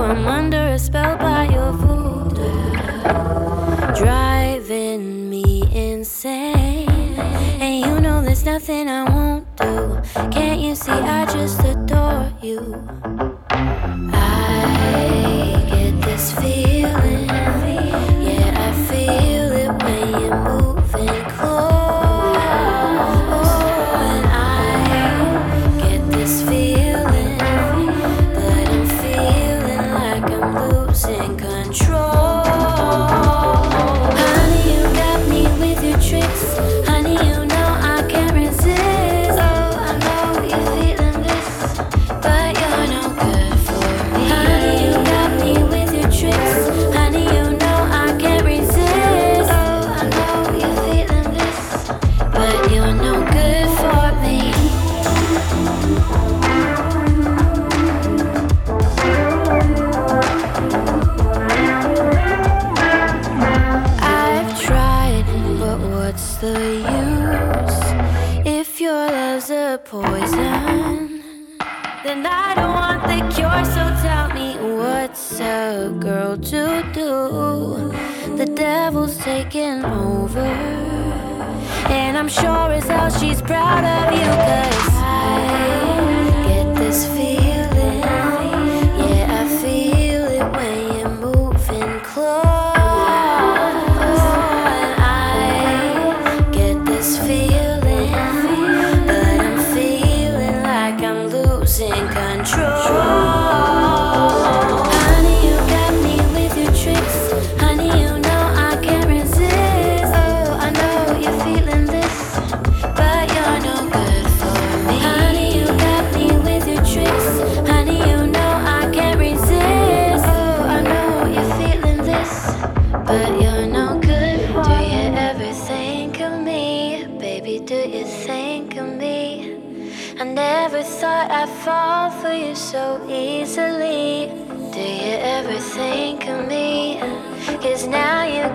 I'm under a spell by your voodoo, driving me insane. And you know there's nothing I won't do. Can't you see I just adore you? I get this feeling, yeah, I feel it when you're moving close. And I get this feeling, but I'm feeling like I'm losing control. Honey, you got me with your tricks. Honey, you know I can't resist. Oh, I know you're feeling this, but you're no good for me. Honey, you got me with your tricks. Honey, you know I can't resist. Oh, I know you're feeling this, but you're no good for me. I've tried, but what's the use? If your love's a poison, then I don't want the cure. So tell me, what's a girl to do? The devil's taking over, and I'm sure as hell she's proud of you. 'Cause I get this feeling, yeah, I feel it when you're moving close. And I get this feeling, but I'm feeling like I'm losing control. Honey, you got me with your tricks. Honey, you know I can't resist. Oh, I know you're feeling this, but you're no good for me. Honey, you got me with your tricks. Honey, you know I can't resist. Oh, I know you're feeling this, but you're no good for me. Do you ever think of me? Baby, do you think of me? I never thought I'd fall for you so easily. Do you ever think of me? 'Cause now you